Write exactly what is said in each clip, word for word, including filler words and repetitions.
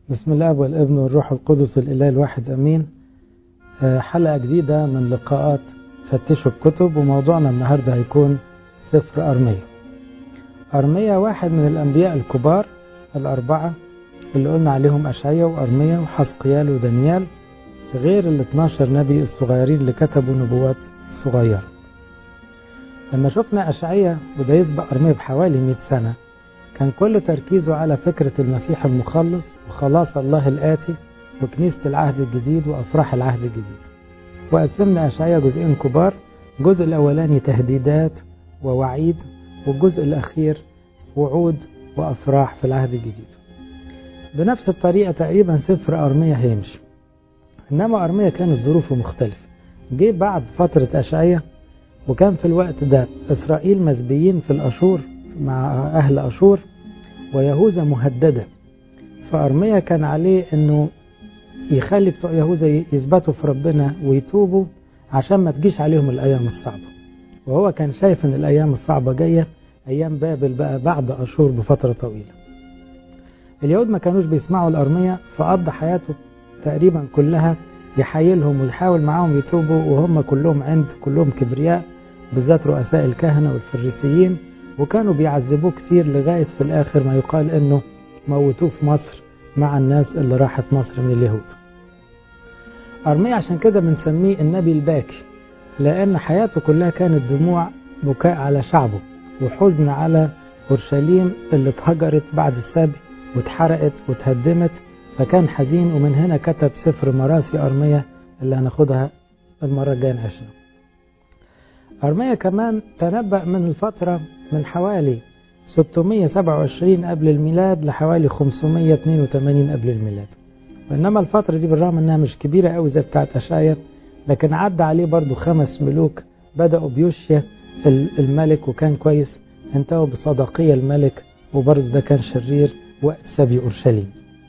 بسم الله والابن والروح القدس الإله الواحد أمين. حلقة جديدة من لقاءات فتشوا الكتب، وموضوعنا النهاردة هيكون سفر أرميا. أرميا واحد من الأنبياء الكبار الأربعة اللي قلنا عليهم أشعيا وأرميا وحزقيال ودانيال، غير ال اتناشر نبي الصغيرين اللي كتبوا نبوات صغيرة. لما شفنا أشعيا وده يسبق أرميا بحوالي مئة سنة، كان كل تركيزه على فكرة المسيح المخلص وخلاص الله الآتي وكنيسة العهد الجديد وأفراح العهد الجديد. وقسمنا أشعيا جزئين كبار، الجزء الأولاني تهديدات ووعيد، والجزء الأخير وعود وأفراح في العهد الجديد. بنفس الطريقة تقريبا سفر أرميا هيمشي، إنما أرميا كانت ظروفه مختلفة. جه بعد فترة أشعيا، وكان في الوقت ده إسرائيل مسبيين في الأشور مع أهل أشور، ويهوذا مهددة. فأرميا كان عليه أنه يخلي بتوع يهوذا يثبتوا في ربنا ويتوبوا عشان ما تجيش عليهم الأيام الصعبة. وهو كان شايف أن الأيام الصعبة جاية، أيام بابل بقى بعد أشور بفترة طويلة. اليهود ما كانوش بيسمعوا الأرميا، فقضى حياته تقريبا كلها يحايلهم ويحاول معاهم يتوبوا، وهم كلهم عند كلهم كبرياء، بالذات رؤساء الكهنة والفريسيين، وكانوا بيعذبوه كتير لغاية في الآخر ما يقال إنه موتوه في مصر مع الناس اللي راحت مصر من اليهود. أرميا عشان كده بنسميه النبي الباكي، لأن حياته كلها كانت دموع بكاء على شعبه وحزن على أورشليم اللي اتهجرت بعد السبي واتحرقت واتهدمت، فكان حزين. ومن هنا كتب سفر مراسي أرميا اللي هناخدها المرة الجاية نعيشنا. أرميا كمان تنبأ من الفترة من حوالي ستمائة وسبعة وعشرين قبل الميلاد لحوالي خمسمائة واثنين وثمانين قبل الميلاد. وإنما الفترة دي بالرغم أنها مش كبيرة قوي زي بتاعت أشعيا، لكن عدى عليه برضو خمس ملوك. بدأوا بيوشيا الملك وكان كويس، انتهوا بصدقية الملك وبرضو ده كان شرير وقت سبي أورشليم.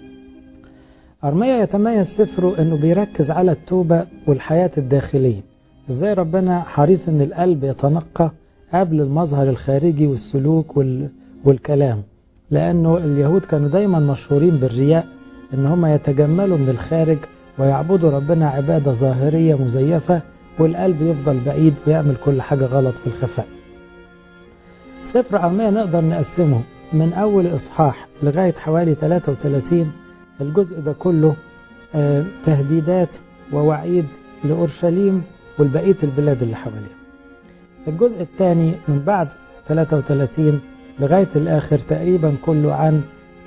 أرميا يتميز سفره أنه بيركز على التوبة والحياة الداخلية، ازاي ربنا حريص ان القلب يتنقى قبل المظهر الخارجي والسلوك والكلام، لانه اليهود كانوا دايما مشهورين بالرياء، ان هم يتجملوا من الخارج ويعبدوا ربنا عبادة ظاهرية مزيفة، والقلب يفضل بعيد ويعمل كل حاجة غلط في الخفاء. سفر أرميا نقدر نقسمه من اول اصحاح لغاية حوالي ثلاثة وثلاثين. الجزء ده كله تهديدات ووعيد لأورشليم والبقية البلاد اللي حواليه. الجزء الثاني من بعد ثلاثة وثلاثين لغاية الآخر تقريبا كله عن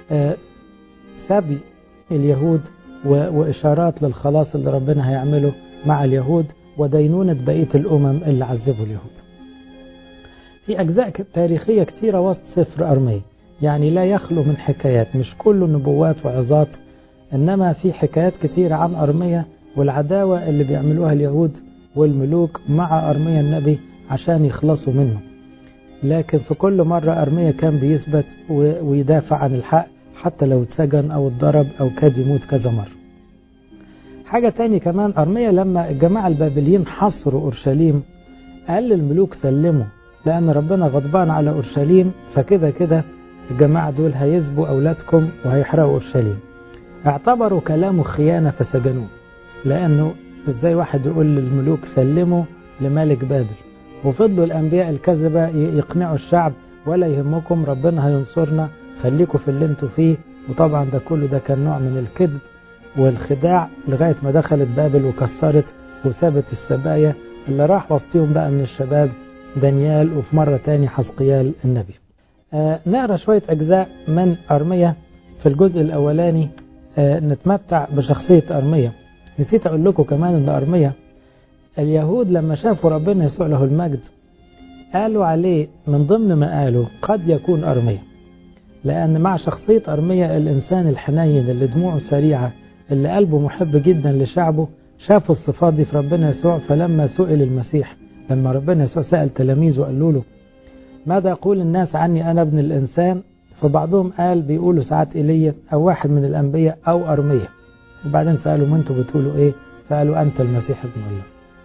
سبي اليهود وإشارات للخلاص اللي ربنا هيعمله مع اليهود ودينونة بقية الأمم اللي عذبوا اليهود. في أجزاء تاريخية كتيرة وسط سفر أرميا، يعني لا يخلو من حكايات، مش كله نبوات وعظات، إنما في حكايات كتيرة عن أرميا والعداوة اللي بيعملوها اليهود والملوك مع أرميا النبي عشان يخلصوا منه. لكن في كل مرة أرميا كان بيثبت ويدافع عن الحق حتى لو اتسجن أو اتضرب أو كاد يموت كذا مرة. حاجة تاني كمان، أرميا لما الجماعة البابليين حصروا أورشليم قال للملوك سلموا، لأن ربنا غضبان على أورشليم، فكده كده الجماعة دول هيسبوا أولادكم وهيحرقوا أورشليم. اعتبروا كلامه خيانة فسجنوه، لأنه ازاي واحد يقول للملوك سلموا لملك بابل، وفضلوا الأنبياء الكذبة يقنعوا الشعب ولا يهمكم ربنا هينصرنا، خليكم في اللي انتوا فيه. وطبعا ده كله ده كان نوع من الكذب والخداع لغاية ما دخلت بابل وكسرت وسابت السبايا اللي راح وسطهم بقى من الشباب دانيال، وفي مرة تاني حزقيال النبي. آه نقرأ شوية أجزاء من أرميا. في الجزء الأولاني آه نتمتع بشخصية أرميا. نسيت أقول لكم كمان أن أرميا اليهود لما شافوا ربنا يسوع له المجد قالوا عليه من ضمن ما قالوا قد يكون أرميا، لأن مع شخصية أرميا الإنسان الحنين اللي دموعه سريعة اللي قلبه محب جدا لشعبه، شافوا الصفات دي في ربنا يسوع. فلما سئل المسيح، لما ربنا يسوع سأل تلاميذه وقالوا له ماذا يقول الناس عني أنا ابن الإنسان، فبعضهم قال بيقولوا ساعات إيليا أو واحد من الأنبياء أو أرميا. وبعدين سألوا ما انتوا بتقولوا ايه؟ فقالوا أنت المسيح ابن الله.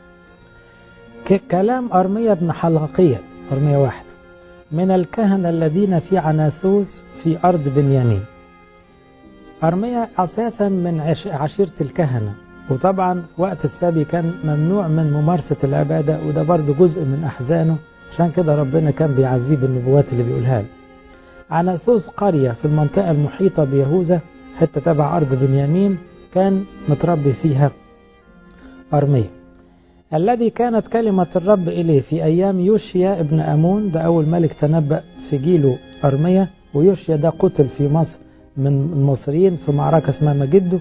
كلام أرميا بن حلقية، أرميا واحد، من الكهنة الذين في عناثوس في أرض بنيامين. أرميا أساسا من عشيرة الكهنة، وطبعا وقت السبي كان ممنوع من ممارسة العبادة، وده برضو جزء من أحزانه، عشان كده ربنا كان بيعزيه بالنبوات اللي بيقولها له. عناثوس قرية في المنطقة المحيطة بيهوذا، حتى تبع أرض بنيامين، كان متربي فيها أرميا، الذي كانت كلمة الرب إليه في أيام يوشيا ابن أمون، ده أول ملك تنبأ في جيله أرميا، ويوشيا ده قتل في مصر من المصريين في معركة اسمها مجده.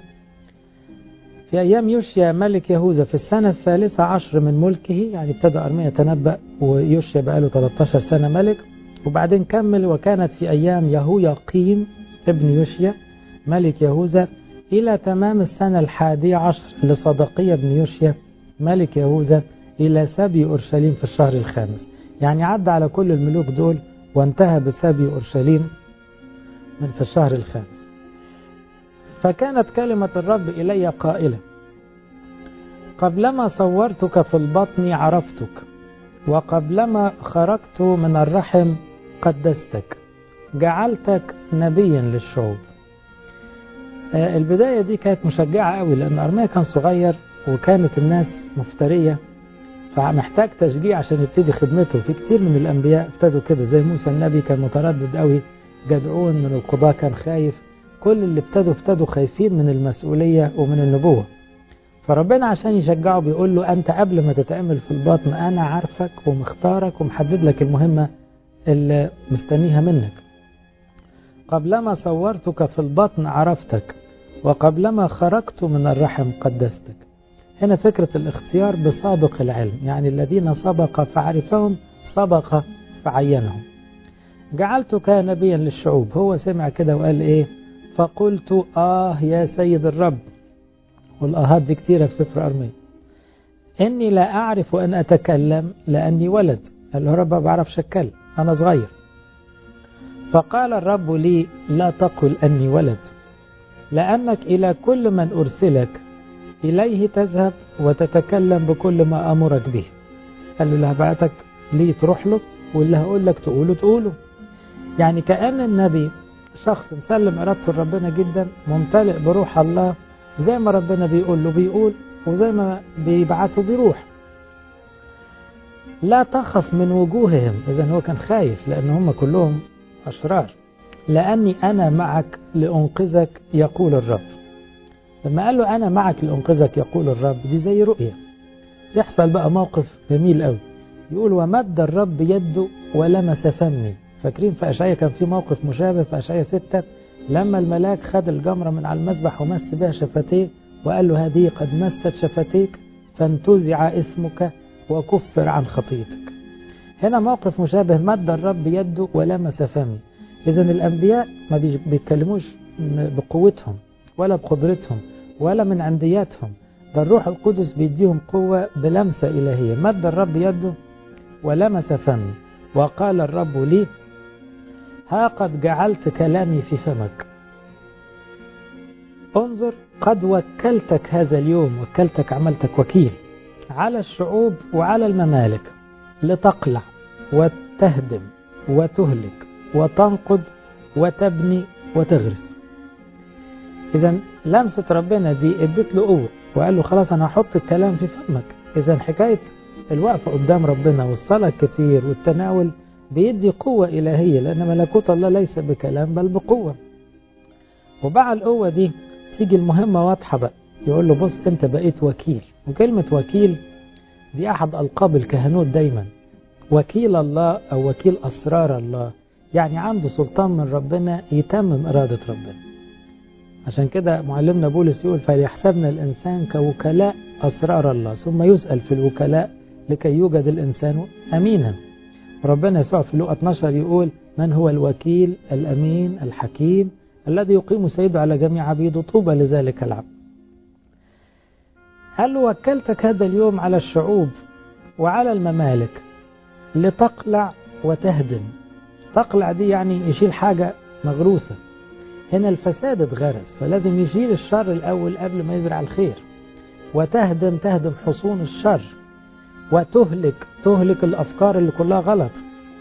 في أيام يوشيا ملك يهوذا في السنة الثالثة عشر من ملكه، يعني ابتدى أرميا تنبأ ويوشيا بقاله ثلاثة عشر سنة ملك، وبعدين كمل. وكانت في أيام يهوياقيم ابن يوشيا ملك يهوذا إلى تمام السنة الحادية عشر لصدقية ابن يوشيا ملك يهوذا إلى سبي أورشليم في الشهر الخامس. يعني عدى على كل الملوك دول وانتهى بسبي أورشليم من في الشهر الخامس. فكانت كلمة الرب إلي قائلة: قبلما صورتك في البطن عرفتك، وقبلما خرجت من الرحم قدستك، جعلتك نبيا للشعوب. البداية دي كانت مشجعة قوي، لأن أرميا كان صغير وكانت الناس مفترية، فمحتاج تشجيع عشان يبتدي خدمته. في كتير من الأنبياء ابتدوا كده، زي موسى النبي كان متردد قوي، جدعون من القضاة كان خايف، كل اللي ابتدوا ابتدوا خايفين من المسؤولية ومن النبوة. فربنا عشان يشجعه بيقول له: أنت قبل ما تتعمل في البطن أنا عارفك ومختارك ومحدد لك المهمة اللي مستنيها منك. قبلما صورتك في البطن عرفتك، وقبلما خرجت من الرحم قدستك. هنا فكرة الاختيار بسابق العلم، يعني الذين سبق فعرفهم سبق فعينهم. جعلتك نبيا للشعوب. هو سمع كده وقال إيه؟ فقلت آه يا سيد الرب. والآهات دي كتيرة في سفر أرميا. إني لا أعرف أن أتكلم لأني ولد. قال له: رب ما بعرفش أتكلم، أنا صغير. فقال الرب لي: لا تقل أني ولد، لأنك إلى كل من أرسلك إليه تذهب وتتكلم بكل ما أمرك به. قال له: اللي هبعتك ليه تروح له، واللي هقول لك تقوله تقوله. يعني كأن النبي شخص مسلم إرادته لربنا جدا، ممتلئ بروح الله، زي ما ربنا بيقول له بيقول، وزي ما بيبعته بيروح. لا تخف من وجوههم. إذن هو كان خايف لأن هم كلهم أشرار. لأني أنا معك لأنقذك يقول الرب. لما قال له أنا معك لأنقذك يقول الرب، دي زي رؤية. يحصل بقى موقف جميل قوي، يقول: ومد الرب يده ولمس فمي. فاكرين في أشعياء كان في موقف مشابه في أشعياء ستة، لما الملاك خد الجمرة من على المذبح ومس بها شفتيه وقال له: هذه قد مست شفتيك فانتزع اسمك وكفر عن خطيتك. هنا موقف مشابه، مد الرب يده ولمس فمي. إذن الأنبياء ما بيتكلموش بقوتهم ولا بقدرتهم ولا من عندياتهم، ده الروح القدس بيديهم قوة بلمسة إلهية. مد الرب يده ولمس فمي، وقال الرب لي: ها قد جعلت كلامي في فمك. انظر، قد وكلتك هذا اليوم، وكلتك عملتك وكيل على الشعوب وعلى الممالك، لتقلع وتهدم وتهلك وتنقض وتبني وتغرس. إذن لمسة ربنا دي ادت له قوة، وقال له: خلاص أنا هحط الكلام في فمك. إذن حكاية الوقفة قدام ربنا والصلاة كتير والتناول بيدي قوة إلهية، لأن ملكوت الله ليس بكلام بل بقوة. وبعد القوة دي تيجي المهمة واضحة بقى، يقول له: بص أنت بقيت وكيل. وكلمة وكيل دي أحد ألقاب الكهنوت دايما، وكيل الله أو وكيل أسرار الله، يعني عنده سلطان من ربنا يتمم إرادة ربنا. عشان كده معلمنا بولس يقول: فليحسبنا الإنسان كوكلاء أسرار الله، ثم يسأل في الوكلاء لكي يوجد الإنسان أمينا. ربنا يسوع في لوقا اثناشر يقول: من هو الوكيل الأمين الحكيم الذي يقيم سيده على جميع عبيده، طوبى لذلك العبد. قال له: وكلتك هذا اليوم على الشعوب وعلى الممالك لتقلع وتهدم. تقلع دي يعني يشيل حاجة مغروسة. هنا الفساد اتغرس، فلازم يشيل الشر الأول قبل ما يزرع الخير. وتهدم، تهدم حصون الشر. وتهلك، تهلك الأفكار اللي كلها غلط.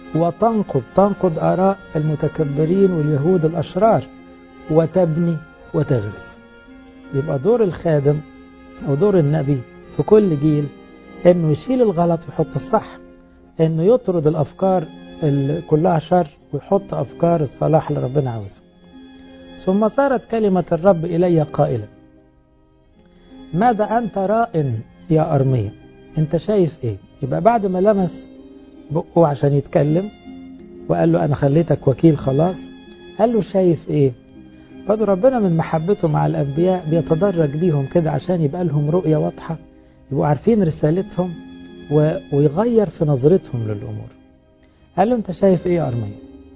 وتنقض، تنقض آراء المتكبرين واليهود الأشرار. وتبني، وتغرس. يبقى دور الخادم أو دور النبي في كل جيل إنه يشيل الغلط ويحط الصح، إنه يطرد الأفكار اللي كلها شر ويحط أفكار الصلاح اللي ربنا عاوزها. ثم صارت كلمة الرب إلي قائلا ماذا أنت راء يا أرميا؟ أنت شايف إيه؟ يبقى بعد ما لمس بقه عشان يتكلم وقال له أنا خليتك وكيل خلاص، قال له شايف إيه؟ فده ربنا من محبته مع الأنبياء بيتدرج بيهم كده عشان يبقى لهم رؤية واضحة، يبقوا عارفين رسالتهم ويغير في نظرتهم للأمور. قال له أنت شايف إيه يا أرميا؟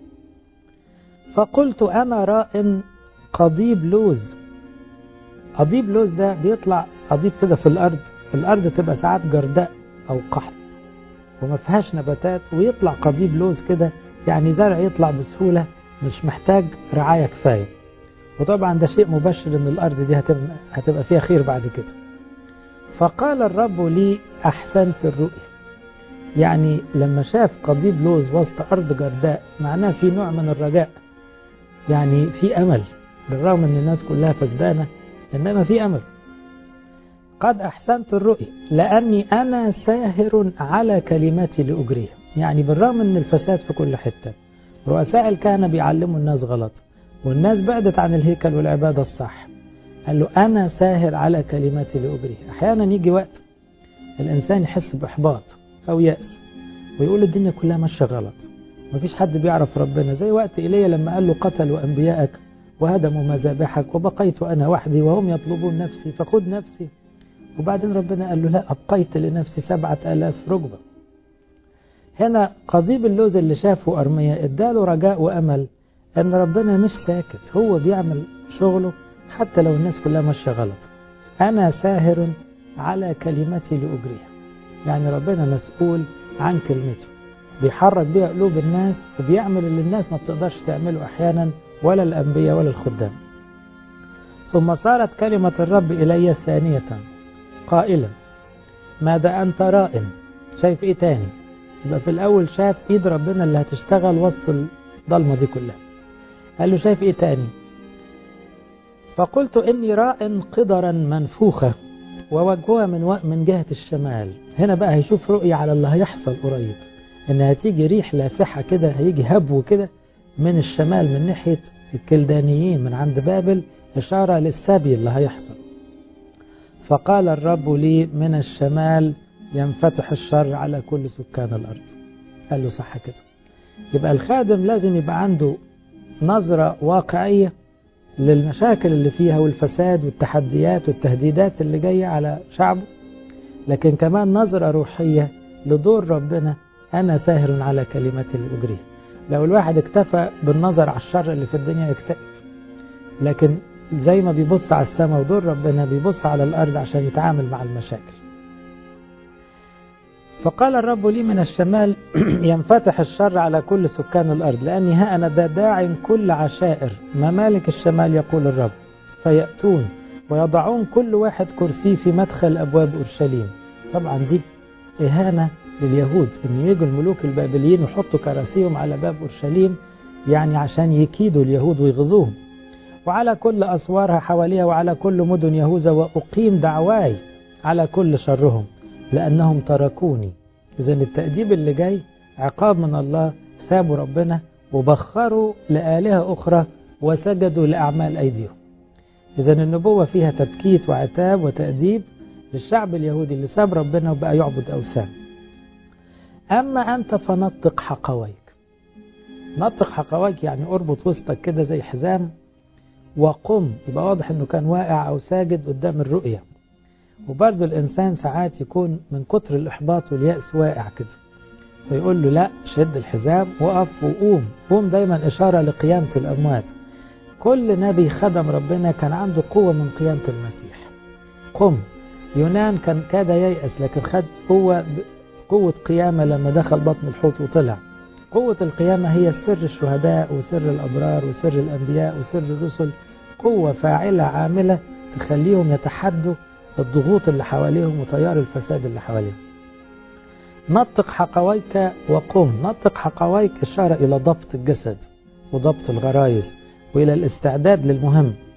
فقلت أنا راء قضيب لوز. قضيب لوز ده بيطلع قضيب كده في الأرض، الأرض تبقى ساعات جرداء أو قحط وما فيهاش نباتات، ويطلع قضيب لوز كده، يعني زرع يطلع بسهولة مش محتاج رعاية كفاية. وطبعا ده شيء مبشر ان الأرض دي هتبقى, هتبقى فيها خير بعد كده. فقال الرب لي أحسنت الرؤيا. يعني لما شاف قضيب لوز وسط أرض جرداء معناه في نوع من الرجاء، يعني في أمل بالرغم ان الناس كلها فسدانة، إنما في أمل. قد أحسنت الرؤيا لأني أنا ساهر على كلماتي لأجريها. يعني بالرغم ان الفساد في كل حتة، رؤساء الكهنة بيعلموا الناس غلط والناس بعدت عن الهيكل والعبادة الصح، قال له أنا ساهر على كلماتي لأجريها. أحيانا يجي وقت الإنسان يحس بإحباط أو يأس ويقول الدنيا كلها ماشية غلط، مفيش حد بيعرف ربنا، زي وقت إيليا لما قال له قتلوا أنبياءك وهدموا مذابحك وبقيت أنا وحدي وهم يطلبون نفسي فخذ نفسي. وبعدين ربنا قال له لا، أبقيت لنفسي سبعة آلاف ركبة. هنا قضيب اللوز اللي شافه أرميا اداله رجاء وأمل أن ربنا مش ساكت، هو بيعمل شغله حتى لو الناس كلها ماشية غلط. أنا ساهر على كلمتي لأجريها، يعني ربنا مسؤول عن كلمته، بيحرك بيها قلوب الناس وبيعمل اللي الناس ما بتقدرش تعمله أحيانا، ولا الأنبياء ولا الخدام. ثم صارت كلمة الرب إلي ثانية قائلا ماذا أنت راء؟ شايف إيه تاني؟ يبقى في الأول شاف إيد ربنا اللي هتشتغل وسط الضلمة دي كلها، قال له شايف إيه تاني؟ فقلت إني راء قدرا منفوخة ووجهها من من جهة الشمال. هنا بقى هيشوف رؤية على اللي هيحصل قريب، إن هتيجي ريح لافحة كده، هيجي هبو كده من الشمال من ناحية الكلدانيين من عند بابل، إشارة للسبي اللي هيحصل. فقال الرب لي من الشمال ينفتح الشر على كل سكان الأرض. قال له صح كده. يبقى الخادم لازم يبقى عنده نظرة واقعية للمشاكل اللي فيها والفساد والتحديات والتهديدات اللي جاية على شعبه، لكن كمان نظرة روحية لدور ربنا، أنا ساهر على كلمتي لأجريها. لو الواحد اكتفى بالنظر على الشر اللي في الدنيا يكتئب، لكن زي ما بيبص على السماء ودور ربنا بيبص على الأرض عشان يتعامل مع المشاكل. فقال الرب لي من الشمال ينفتح الشر على كل سكان الأرض، لأني ها أنا داع كل عشائر ممالك الشمال يقول الرب، فيأتون ويضعون كل واحد كرسي في مدخل أبواب أورشليم. طبعا دي إهانة لليهود، إن يجوا الملوك البابليين ويحطوا كراسيهم على باب أورشليم، يعني عشان يكيدوا اليهود ويغزوهم. وعلى كل أسوارها حواليها وعلى كل مدن يهوذا، وأقيم دعواي على كل شرهم لأنهم تركوني. إذن التأديب اللي جاي عقاب من الله، سابوا ربنا وبخروا لآلهة أخرى وسجدوا لأعمال أيديهم. إذن النبوة فيها تبكيت وعتاب وتأديب للشعب اليهودي اللي ساب ربنا وبقى يعبد أوثان. أما أنت فنطق حقويك. نطق حقويك يعني أربط وسطك كده زي حزام وقم. يبقى واضح أنه كان واقع أو ساجد قدام الرؤية. وبرضه الإنسان ساعات يكون من كتر الإحباط واليأس واقع كده، فيقول له لا، شد الحزام وقف وقوم. قوم دايما إشارة لقيامة الأموات. كل نبي خدم ربنا كان عنده قوة من قيامة المسيح. قم. يونان كان كاد ييأس لكن خد قوة قوة قيامة لما دخل بطن الحوت وطلع. قوة القيامة هي سر الشهداء وسر الأبرار وسر الأنبياء وسر الرسل، قوة فاعلة عاملة تخليهم يتحدوا الضغوط اللي حواليهم وتيار الفساد اللي حواليهم. نطق حقويك وقم. نطق حقويك إشارة إلى ضبط الجسد وضبط الغرائز وإلى الاستعداد للمهم.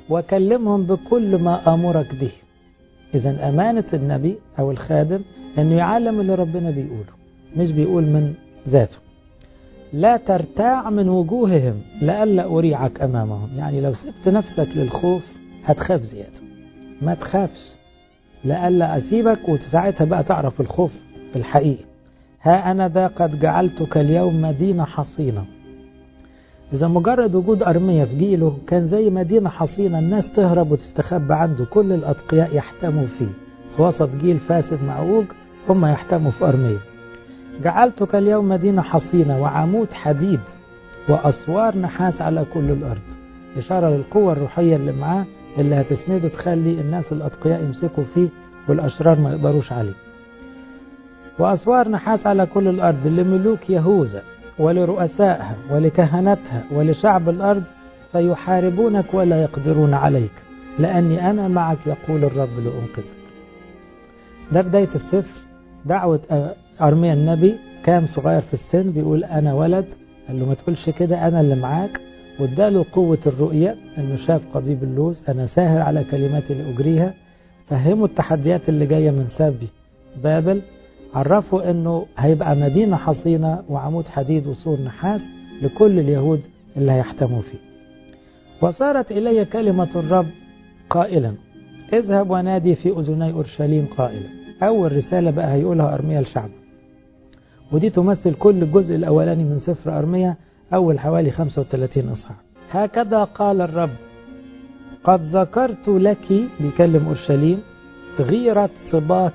وكلمهم بكل ما أمرك به. إذن أمانة النبي أو الخادم أنه يعلم اللي ربنا بيقوله، مش بيقول من ذاته. لا ترتاع من وجوههم لئلا أريعك أمامهم. يعني لو سبت نفسك للخوف هتخاف زيادة، ما تخافش لئلا أسيبك وساعتها بقى تعرف الخوف الحقيقي. ها أنا ذا قد جعلتك اليوم مدينة حصينة. إذا مجرد وجود أرميا في جيله كان زي مدينة حصينة، الناس تهرب وتستخبى عنده، كل الأتقياء يحتموا فيه. في وسط جيل فاسد معوج هم يحتموا في أرميا. جعلتك اليوم مدينة حصينة وعمود حديد وأسوار نحاس على كل الأرض. إشارة للقوة الروحية اللي معاه اللي هتسنده تخلي الناس الأتقياء يمسكوا فيه والأشرار ما يقدروش عليه. وأسوار نحاس على كل الأرض لملوك يهوذا ولرؤسائها ولكهنتها ولشعب الأرض، فيحاربونك ولا يقدرون عليك لأني أنا معك يقول الرب لأنقذك. ده بداية السفر. دعوة أرميا النبي كان صغير في السن، بيقول أنا ولد، قال له ما تقولش كده، أنا اللي معاك. واداله قوة الرؤية انه شاف قضيب اللوز، انا ساهر على كلماتي لأجريها. فهموا التحديات اللي جاية من سبي بابل، عرفوا انه هيبقى مدينة حصينة وعمود حديد وسور نحاس لكل اليهود اللي هيحتموا فيه. وصارت إلي كلمة الرب قائلا اذهب ونادي في أذني أورشليم قائلا. أول رسالة بقى هيقولها أرميا لشعب، ودي تمثل كل الجزء الأولاني من سفر أرميا، أول حوالي خمسة وثلاثين إصحاح. هكذا قال الرب قد ذكرت لك، بيكلم أورشليم، غيرة صباك،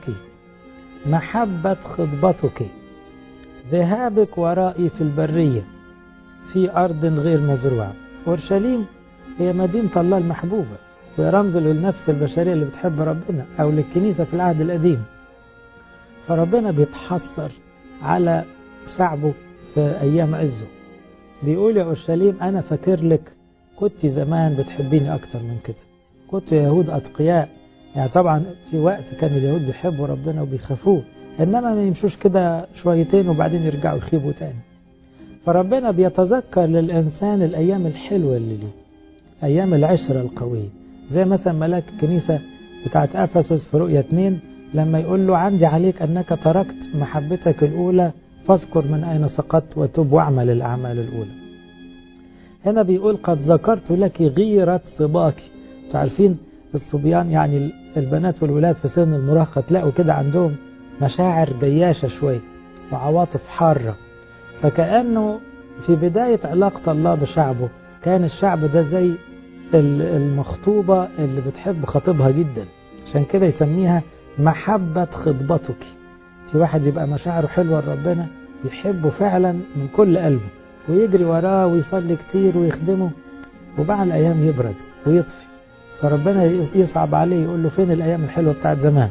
محبة خطبتك، ذهابك ورائي في البرية في أرض غير مزروعة. أورشليم هي مدينة الله المحبوبة، وهي رمز للنفس البشرية اللي بتحب ربنا، أو للكنيسة في العهد القديم. فربنا بيتحسر على شعبه في أيام عزه، بيقول يا أورشليم أنا فاكر لك كنت زمان بتحبيني أكتر من كده، كنت يهود أتقياء. يعني طبعا في وقت كان اليهود بيحبوا ربنا وبيخافوه، إنما ما يمشوش كده شويتين وبعدين يرجعوا يخيبوا تاني. فربنا بيتذكر للإنسان الأيام الحلوة اللي ليه، أيام العشرة القوية، زي مثلا ملاك الكنيسة بتاعت أفسس في رؤية اتنين لما يقول له عندي عليك أنك تركت محبتك الأولى فاذكر من أين سقطت وتب واعمل الأعمال الأولى. هنا بيقول قد ذكرت لك غيرة صباك. تعرفين الصبيان يعني البنات والولاد في سن المراهقة تلاقوا كده عندهم مشاعر جياشة شوي وعواطف حارة، فكأنه في بداية علاقة الله بشعبه كان الشعب ده زي المخطوبة اللي بتحب خطيبها جدا، عشان كده يسميها محبة خطبتك. في واحد يبقى مشاعره حلوة لربنا يحبه فعلا من كل قلبه ويجري وراه ويصلي كتير ويخدمه، وبعد الأيام يبرد ويطفي، فربنا يصعب عليه يقول له فين الأيام الحلوة بتاعت زمان.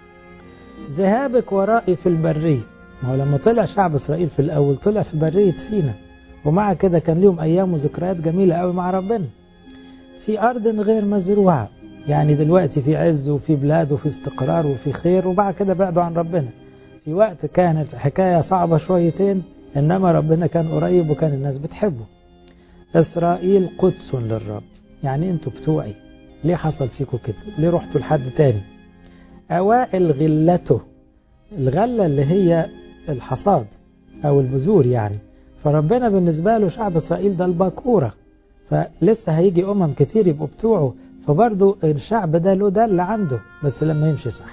ذهابك ورائي في البرية، ما هو لما طلع شعب إسرائيل في الأول طلع في برية سينا، ومع كده كان لهم أيام وذكريات جميلة قوي مع ربنا. في أرض غير مزروعة، يعني دلوقتي في عز وفي بلاد وفي استقرار وفي خير، وبعد كده بعدوا عن ربنا. في وقت كانت حكاية صعبة شويتين، إنما ربنا كان قريب وكان الناس بتحبه. إسرائيل قدس للرب، يعني أنتوا بتوعي، ليه حصل فيكم كده؟ ليه رحتوا لحد تاني؟ أوائل غلته، الغلة اللي هي الحصاد أو البذور يعني، فربنا بالنسبة له شعب إسرائيل ده الباكورة، فلسه هيجي أمم كتير يبقوا بتوعه، فبرضو الشعب ده له ده اللي عنده، بس لما يمشي صح.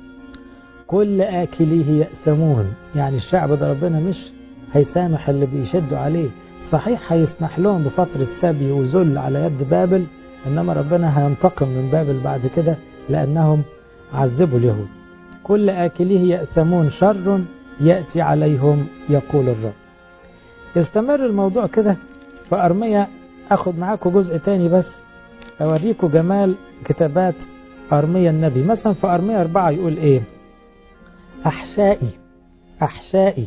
كل آكليه يأثمون، يعني الشعب ده ربنا مش هيسامح اللي بيشدوا عليه، صحيح هيسمح لهم بفترة سبي وذل على يد بابل، إنما ربنا هينتقم من بابل بعد كده لأنهم عذبوا اليهود. كل آكليه يأثمون، شر يأتي عليهم يقول الرب. يستمر الموضوع كده في أرميا. أخذ معاكم جزء تاني بس أوريكم جمال كتابات أرميا النبي. مثلا في أرميا أربعة يقول إيه؟ أحشائي أحشائي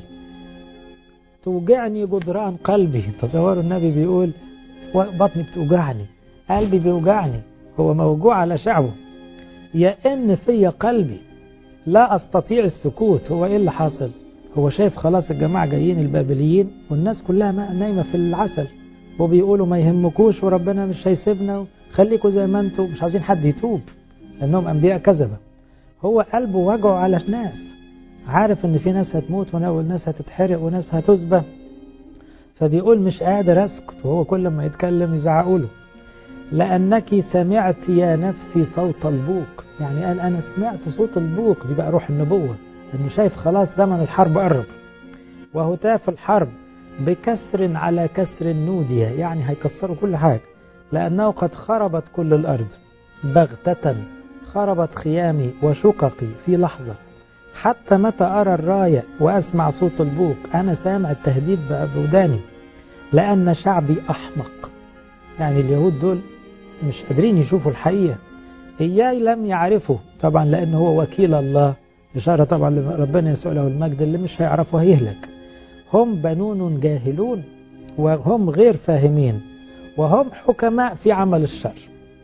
توجعني جدران قلبي. تصوروا النبي بيقول بطني بتوجعني، قلبي بيوجعني، هو موجوع على شعبه. يئن في قلبي لا أستطيع السكوت. هو إيه اللي حاصل؟ هو شايف خلاص الجماعة جايين البابليين والناس كلها نايمة في العسل، وبيقولوا ما يهمكوش وربنا مش هيسيبنا، خليكوا زي ما انتوا، مش عاوزين حد يتوب لأنهم أنبياء كذبة. هو قلبه وجعه على الناس، عارف ان في ناس هتموت وناس هتتحرق وناس هتذبح، فبيقول مش قادر اسكت، وهو كل ما يتكلم يزعقوله. لأنك سمعت يا نفسي صوت البوق، يعني قال أنا سمعت صوت البوق، دي بقى روح النبوة، إنه شايف خلاص زمن الحرب قرب. وهتاف الحرب بكسر على كسر نودية، يعني هيكسروا كل حاجة، لأنه قد خربت كل الأرض بغتة، خربت خيامي وشققي في لحظة. حتى متى أرى الراية وأسمع صوت البوق، أنا سامع التهديد بوداني. لأن شعبي أحمق، يعني اليهود دول مش قادرين يشوفوا الحقيقة. إياي لم يعرفوا، طبعا لأنه هو وكيل الله، إشارة طبعا لربنا يسوع له المجد، اللي مش هيعرفوا هيهلك. هم بنون جاهلون وهم غير فاهمين، وهم حكماء في عمل الشر،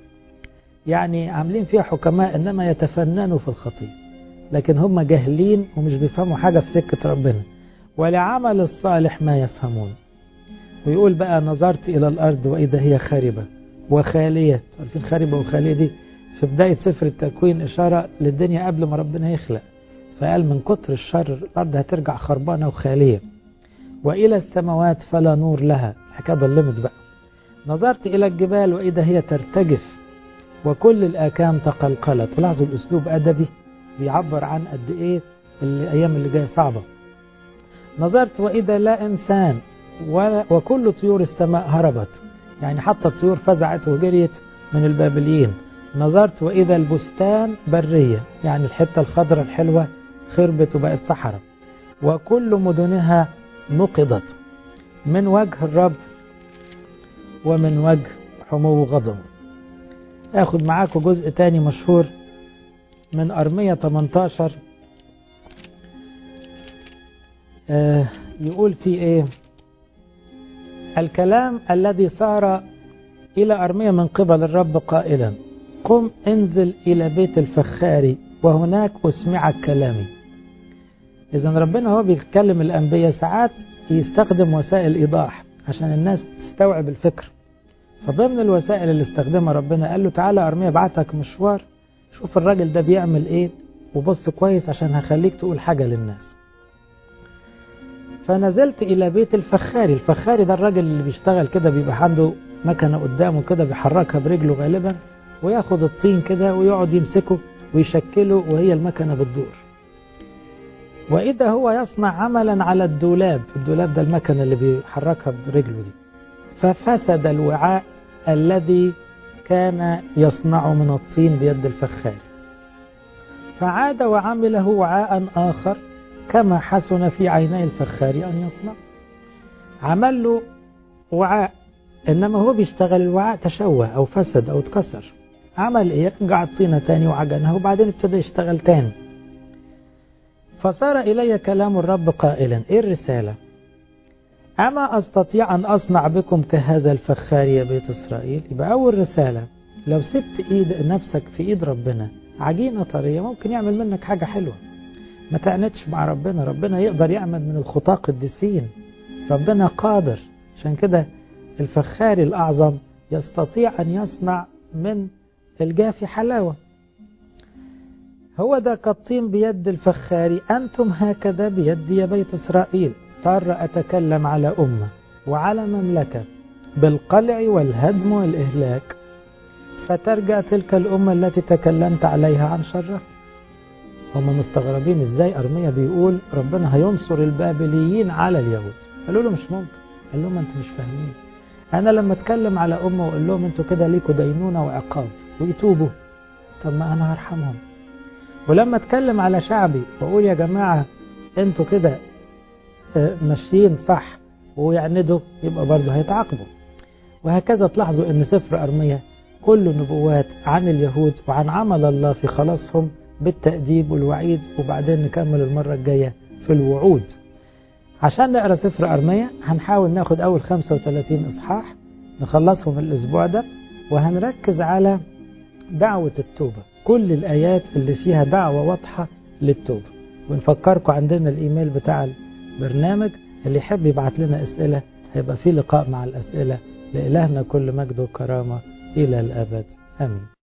يعني عاملين فيها حكماء إنما يتفننوا في الخطيئة، لكن هم جاهلين ومش بيفهموا حاجة في سكة ربنا. ولعمل الصالح ما يفهمون. ويقول بقى نظرت إلى الأرض وإذا هي خاربة وخالية. عارفين خاربة وخالية دي في بداية سفر التكوين إشارة للدنيا قبل ما ربنا يخلق، فقال من كتر الشر الأرض هترجع خربانة وخالية. وإلى السماوات فلا نور لها، حكاية ضلمت بقى. نظرت إلى الجبال وإذا هي ترتجف وكل الآكام تقلقلت. لاحظوا الأسلوب أدبي بيعبر عن قد إيه الأيام اللي جاية صعبة. نظرت وإذا لا إنسان وكل طيور السماء هربت، يعني حتى الطيور فزعت وجريت من البابليين. نظرت وإذا البستان برية، يعني الحتة الخضراء الحلوة خربت وبقت صحراء. وكل مدنها نقضت من وجه الرب ومن وجه حمو غضبه. أخذ معاكم جزء تاني مشهور من أرمية ثمانية عشر، آه يقول في إيه؟ الكلام الذي صار إلى أرمية من قبل الرب قائلا قم انزل إلى بيت الفخار وهناك أسمعك كلامي. إذن ربنا هو بيتكلم الأنبياء ساعات يستخدم وسائل إيضاح عشان الناس تستوعب الفكر. فضمن الوسائل اللي استخدمها ربنا قال له تعالى أرمية بعتك مشوار، شوف الراجل ده بيعمل إيه وبص كويس عشان هخليك تقول حاجة للناس. فنزلت إلى بيت الفخاري. الفخاري ده الراجل اللي بيشتغل كده، بيبقى عنده مكنة قدامه كده بيحركها برجله غالبا، وياخد الطين كده ويقعد يمسكه ويشكله وهي المكنة بتدور. وإذا هو يصنع عملا على الدولاب، الدولاب ده المكنة اللي بيحركها برجله دي. ففسد الوعاء الذي كان يصنع من الطين بيد الفخاري، فعاد وعمله وعاء آخر كما حسن في عيني الفخاري أن يصنع. عمل له وعاء، إنما هو بيشتغل الوعاء تشوه أو فسد أو اتكسر. عمل إيه؟ رجع الطينة تاني وعجنها وبعدين ابتدى يشتغل تاني. فصار إلي كلام الرب قائلا، إيه الرسالة؟ أما أستطيع أن أصنع بكم كهذا الفخار يا بيت إسرائيل؟ يبقى أول رسالة، لو سبت إيد نفسك في إيد ربنا عجينة طرية ممكن يعمل منك حاجة حلوة. ما تعنتش مع ربنا، ربنا يقدر يعمل من الخطاة قديسين، ربنا قادر. عشان كده الفخار الأعظم يستطيع أن يصنع من الجافي حلاوة. هو ده كالطين بيد الفخار، أنتم هكذا بيدي يا بيت إسرائيل. ترى أتكلم على أمة وعلى مملكة بالقلع والهدم والإهلاك، فترجع تلك الأمة التي تكلمت عليها عن شرها. هم مستغربين ازاي أرمية بيقول ربنا هينصر البابليين على اليهود. قالوا له مش ممكن. قال لهم انتوا مش فاهمين، انا لما اتكلم على أمة واقول لهم انتوا كده ليكوا دينونة وعقاب ويتوبوا، طب ما انا هرحمهم. ولما اتكلم على شعبي واقول يا جماعة انتوا كده ماشيين صح ويعندوا، يبقى برضه هيتعاقبوا. وهكذا تلاحظوا ان سفر أرمية كله نبوات عن اليهود وعن عمل الله في خلاصهم بالتأديب والوعيد. وبعدين نكمل المرة الجاية في الوعود. عشان نقرأ سفر أرمية هنحاول ناخد أول خمسة وثلاثين إصحاح نخلصهم الأسبوع ده، وهنركز على دعوة التوبة، كل الآيات اللي فيها دعوة واضحة للتوبة. ونفكركم عندنا الإيميل بتاع البرنامج، اللي يحب يبعت لنا أسئلة هيبقى فيه لقاء مع الأسئلة. لإلهنا كل مجد وكرامة إلى الأبد آمين.